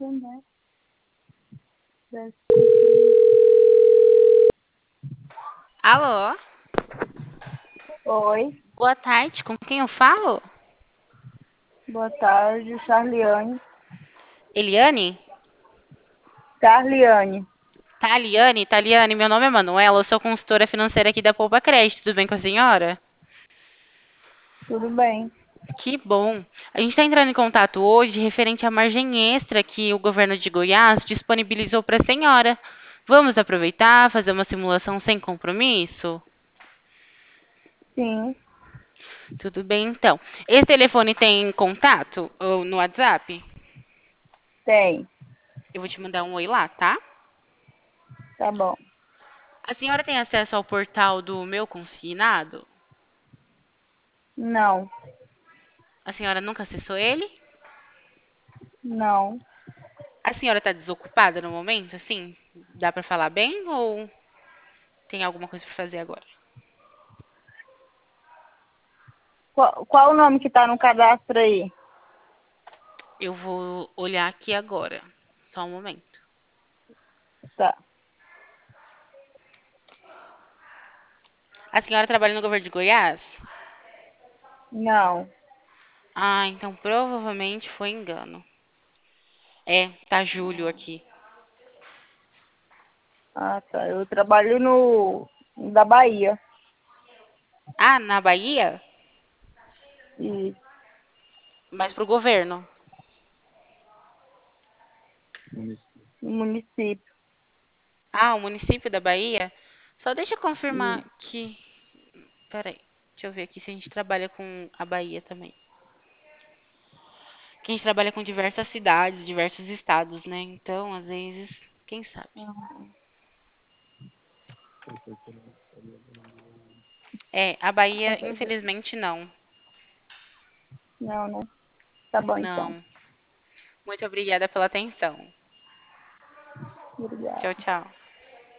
né? Alô? Oi, Boa tarde, com quem eu falo? boa tarde, Charliane. Eliane? Charliane, Taliane, meu nome é Manuela, eu sou consultora financeira aqui da Poupa Crédito, tudo bem com a senhora? tudo bem? Que bom. A gente está entrando em contato hoje referente à margem extra que o governo de Goiás disponibilizou para a senhora. Vamos aproveitar, fazer uma simulação sem compromisso? Sim, Tudo bem, então. Esse telefone tem contato ou no WhatsApp? tem. Eu vou te mandar um oi lá, tá? Tá bom. A senhora tem acesso ao portal do Meu Consignado? Não, A senhora nunca acessou ele? não. A senhora está desocupada no momento, assim? Dá para falar bem ou tem alguma coisa para fazer agora? Qual o nome que tá no cadastro aí? Eu vou olhar aqui agora. Só um momento. Tá. A senhora trabalha no governo de Goiás? Não. Ah, então provavelmente foi engano. É, tá Júlio aqui. Ah, tá. Eu trabalho no da Bahia. Ah, na Bahia? E Mas pro governo. no município. Ah, o município da Bahia? Só deixa eu confirmar E que. Peraí, deixa eu ver aqui se a gente trabalha com a Bahia também. Que a gente trabalha com diversas cidades, diversos estados, né? Então, às vezes, quem sabe? É, a Bahia, infelizmente, não. não, né? Tá bom então. Não. Muito obrigada pela atenção. Obrigada. Tchau, tchau.